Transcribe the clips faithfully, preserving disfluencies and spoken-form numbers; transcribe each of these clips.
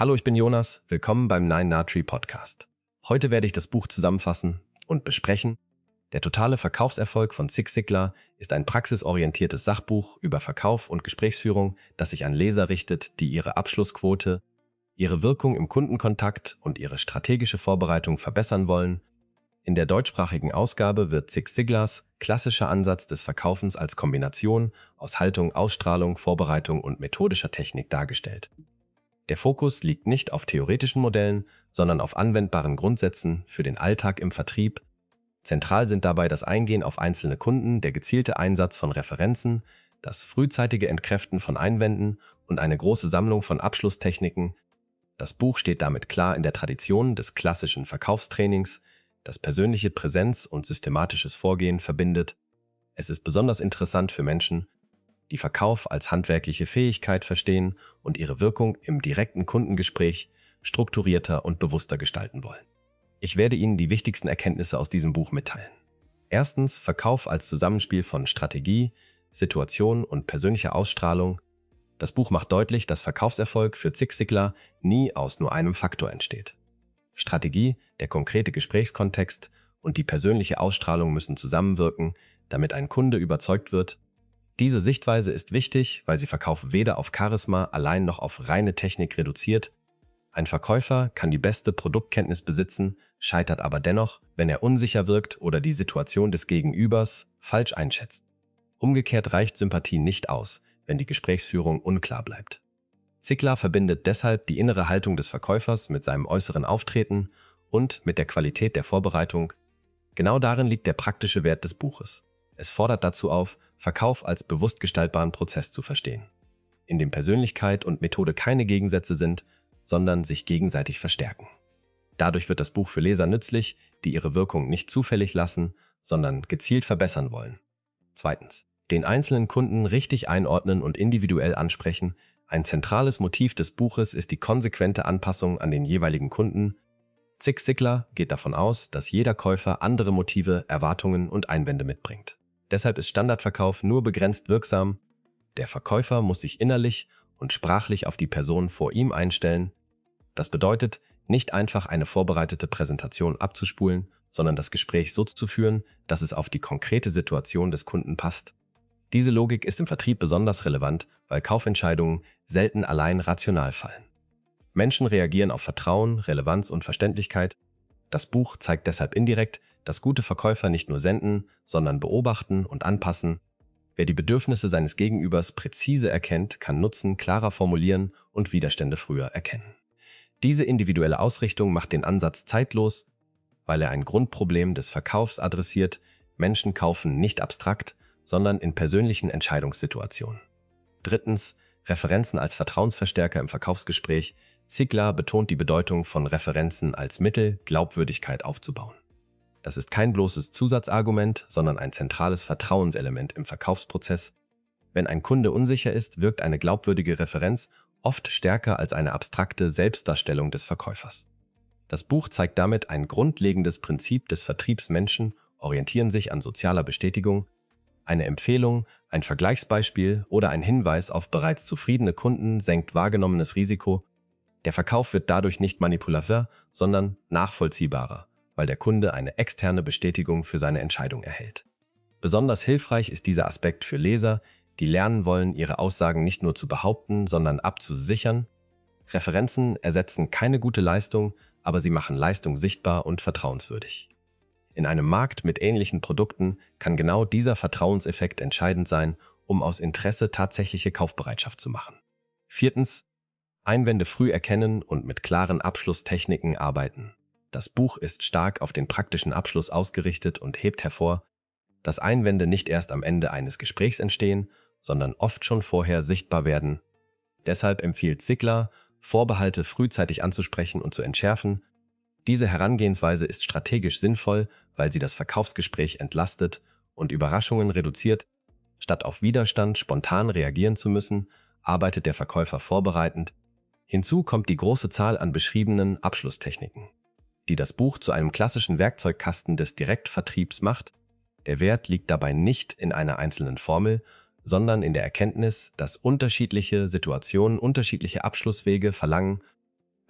Hallo, ich bin Jonas. Willkommen beim Nine Nutri Podcast. Heute werde ich das Buch zusammenfassen und besprechen. Der totale Verkaufserfolg von Zig Ziglar ist ein praxisorientiertes Sachbuch über Verkauf und Gesprächsführung, das sich an Leser richtet, die ihre Abschlussquote, ihre Wirkung im Kundenkontakt und ihre strategische Vorbereitung verbessern wollen. In der deutschsprachigen Ausgabe wird Zig Ziglars klassischer Ansatz des Verkaufens als Kombination aus Haltung, Ausstrahlung, Vorbereitung und methodischer Technik dargestellt. Der Fokus liegt nicht auf theoretischen Modellen, sondern auf anwendbaren Grundsätzen für den Alltag im Vertrieb. Zentral sind dabei das Eingehen auf einzelne Kunden, der gezielte Einsatz von Referenzen, das frühzeitige Entkräften von Einwänden und eine große Sammlung von Abschlusstechniken. Das Buch steht damit klar in der Tradition des klassischen Verkaufstrainings, das persönliche Präsenz und systematisches Vorgehen verbindet. Es ist besonders interessant für Menschen, die Verkauf als handwerkliche Fähigkeit verstehen und ihre Wirkung im direkten Kundengespräch strukturierter und bewusster gestalten wollen. Ich werde Ihnen die wichtigsten Erkenntnisse aus diesem Buch mitteilen. Erstens, Verkauf als Zusammenspiel von Strategie, Situation und persönlicher Ausstrahlung. Das Buch macht deutlich, dass Verkaufserfolg für Zig Ziglar nie aus nur einem Faktor entsteht. Strategie, der konkrete Gesprächskontext und die persönliche Ausstrahlung müssen zusammenwirken, damit ein Kunde überzeugt wird. Diese Sichtweise ist wichtig, weil sie Verkauf weder auf Charisma allein noch auf reine Technik reduziert. Ein Verkäufer kann die beste Produktkenntnis besitzen, scheitert aber dennoch, wenn er unsicher wirkt oder die Situation des Gegenübers falsch einschätzt. Umgekehrt reicht Sympathie nicht aus, wenn die Gesprächsführung unklar bleibt. Ziglar verbindet deshalb die innere Haltung des Verkäufers mit seinem äußeren Auftreten und mit der Qualität der Vorbereitung. Genau darin liegt der praktische Wert des Buches. Es fordert dazu auf, Verkauf als bewusst gestaltbaren Prozess zu verstehen, in dem Persönlichkeit und Methode keine Gegensätze sind, sondern sich gegenseitig verstärken. Dadurch wird das Buch für Leser nützlich, die ihre Wirkung nicht zufällig lassen, sondern gezielt verbessern wollen. Zweitens, den einzelnen Kunden richtig einordnen und individuell ansprechen. Ein zentrales Motiv des Buches ist die konsequente Anpassung an den jeweiligen Kunden. Zig Ziglar geht davon aus, dass jeder Käufer andere Motive, Erwartungen und Einwände mitbringt. Deshalb ist Standardverkauf nur begrenzt wirksam. Der Verkäufer muss sich innerlich und sprachlich auf die Person vor ihm einstellen. Das bedeutet, nicht einfach eine vorbereitete Präsentation abzuspulen, sondern das Gespräch so zu führen, dass es auf die konkrete Situation des Kunden passt. Diese Logik ist im Vertrieb besonders relevant, weil Kaufentscheidungen selten allein rational fallen. Menschen reagieren auf Vertrauen, Relevanz und Verständlichkeit. Das Buch zeigt deshalb indirekt, dass gute Verkäufer nicht nur senden, sondern beobachten und anpassen. Wer die Bedürfnisse seines Gegenübers präzise erkennt, kann Nutzen klarer formulieren und Widerstände früher erkennen. Diese individuelle Ausrichtung macht den Ansatz zeitlos, weil er ein Grundproblem des Verkaufs adressiert. Menschen kaufen nicht abstrakt, sondern in persönlichen Entscheidungssituationen. Drittens, Referenzen als Vertrauensverstärker im Verkaufsgespräch. Ziglar betont die Bedeutung von Referenzen als Mittel, Glaubwürdigkeit aufzubauen. Das ist kein bloßes Zusatzargument, sondern ein zentrales Vertrauenselement im Verkaufsprozess. Wenn ein Kunde unsicher ist, wirkt eine glaubwürdige Referenz oft stärker als eine abstrakte Selbstdarstellung des Verkäufers. Das Buch zeigt damit ein grundlegendes Prinzip des Vertriebs. Menschen orientieren sich an sozialer Bestätigung. Eine Empfehlung, ein Vergleichsbeispiel oder ein Hinweis auf bereits zufriedene Kunden senkt wahrgenommenes Risiko. Der Verkauf wird dadurch nicht manipulativer, sondern nachvollziehbarer, weil der Kunde eine externe Bestätigung für seine Entscheidung erhält. Besonders hilfreich ist dieser Aspekt für Leser, die lernen wollen, ihre Aussagen nicht nur zu behaupten, sondern abzusichern. Referenzen ersetzen keine gute Leistung, aber sie machen Leistung sichtbar und vertrauenswürdig. In einem Markt mit ähnlichen Produkten kann genau dieser Vertrauenseffekt entscheidend sein, um aus Interesse tatsächliche Kaufbereitschaft zu machen. Viertens, Einwände früh erkennen und mit klaren Abschlusstechniken arbeiten. Das Buch ist stark auf den praktischen Abschluss ausgerichtet und hebt hervor, dass Einwände nicht erst am Ende eines Gesprächs entstehen, sondern oft schon vorher sichtbar werden. Deshalb empfiehlt Ziglar, Vorbehalte frühzeitig anzusprechen und zu entschärfen. Diese Herangehensweise ist strategisch sinnvoll, weil sie das Verkaufsgespräch entlastet und Überraschungen reduziert. Statt auf Widerstand spontan reagieren zu müssen, arbeitet der Verkäufer vorbereitend. Hinzu kommt die große Zahl an beschriebenen Abschlusstechniken, die das Buch zu einem klassischen Werkzeugkasten des Direktvertriebs macht. Der Wert liegt dabei nicht in einer einzelnen Formel, sondern in der Erkenntnis, dass unterschiedliche Situationen unterschiedliche Abschlusswege verlangen.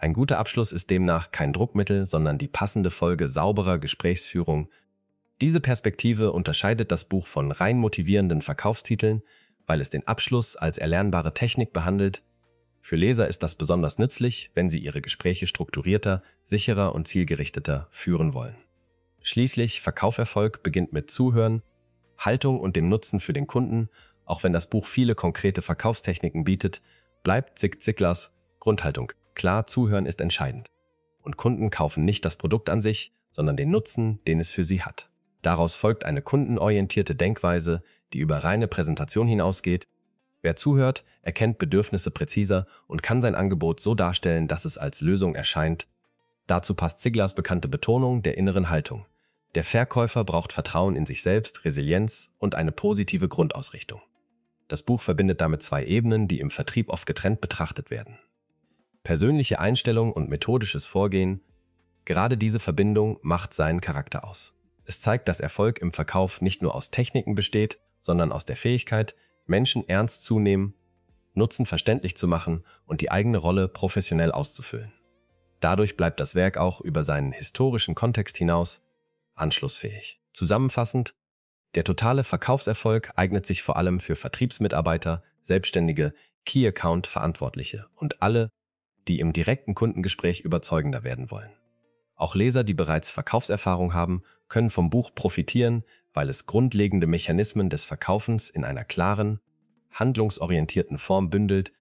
Ein guter Abschluss ist demnach kein Druckmittel, sondern die passende Folge sauberer Gesprächsführung. Diese Perspektive unterscheidet das Buch von rein motivierenden Verkaufstiteln, weil es den Abschluss als erlernbare Technik behandelt. Für Leser ist das besonders nützlich, wenn sie ihre Gespräche strukturierter, sicherer und zielgerichteter führen wollen. Schließlich, Verkauferfolg beginnt mit Zuhören, Haltung und dem Nutzen für den Kunden. Auch wenn das Buch viele konkrete Verkaufstechniken bietet, bleibt Zig Ziglars Grundhaltung. Klar, Zuhören ist entscheidend. Und Kunden kaufen nicht das Produkt an sich, sondern den Nutzen, den es für sie hat. Daraus folgt eine kundenorientierte Denkweise, die über reine Präsentation hinausgeht. Wer zuhört, erkennt Bedürfnisse präziser und kann sein Angebot so darstellen, dass es als Lösung erscheint. Dazu passt Ziglars bekannte Betonung der inneren Haltung. Der Verkäufer braucht Vertrauen in sich selbst, Resilienz und eine positive Grundausrichtung. Das Buch verbindet damit zwei Ebenen, die im Vertrieb oft getrennt betrachtet werden. Persönliche Einstellung und methodisches Vorgehen. Gerade diese Verbindung macht seinen Charakter aus. Es zeigt, dass Erfolg im Verkauf nicht nur aus Techniken besteht, sondern aus der Fähigkeit, Menschen ernst zu nehmen, Nutzen verständlich zu machen und die eigene Rolle professionell auszufüllen. Dadurch bleibt das Werk auch über seinen historischen Kontext hinaus anschlussfähig. Zusammenfassend, der totale Verkaufserfolg eignet sich vor allem für Vertriebsmitarbeiter, Selbstständige, Key-Account-Verantwortliche und alle, die im direkten Kundengespräch überzeugender werden wollen. Auch Leser, die bereits Verkaufserfahrung haben, können vom Buch profitieren, weil es grundlegende Mechanismen des Verkaufens in einer klaren, handlungsorientierten Form bündelt.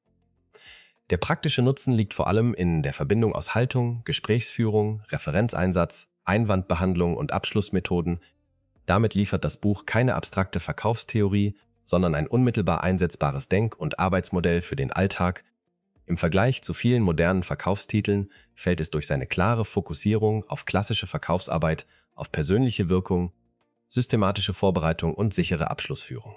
Der praktische Nutzen liegt vor allem in der Verbindung aus Haltung, Gesprächsführung, Referenzeinsatz, Einwandbehandlung und Abschlussmethoden. Damit liefert das Buch keine abstrakte Verkaufstheorie, sondern ein unmittelbar einsetzbares Denk- und Arbeitsmodell für den Alltag. Im Vergleich zu vielen modernen Verkaufstiteln fällt es durch seine klare Fokussierung auf klassische Verkaufsarbeit, auf persönliche Wirkung, systematische Vorbereitung und sichere Abschlussführung.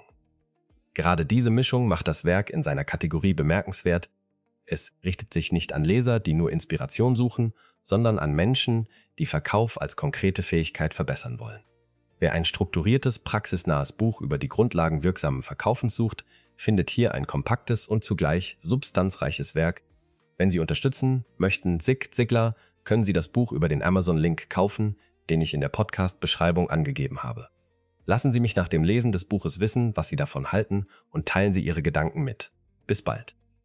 Gerade diese Mischung macht das Werk in seiner Kategorie bemerkenswert. Es richtet sich nicht an Leser, die nur Inspiration suchen, sondern an Menschen, die Verkauf als konkrete Fähigkeit verbessern wollen. Wer ein strukturiertes, praxisnahes Buch über die Grundlagen wirksamen Verkaufens sucht, findet hier ein kompaktes und zugleich substanzreiches Werk. Wenn Sie unterstützen möchten Zig Ziglar, können Sie das Buch über den Amazon-Link kaufen, den ich in der Podcast-Beschreibung angegeben habe. Lassen Sie mich nach dem Lesen des Buches wissen, was Sie davon halten, und teilen Sie Ihre Gedanken mit. Bis bald.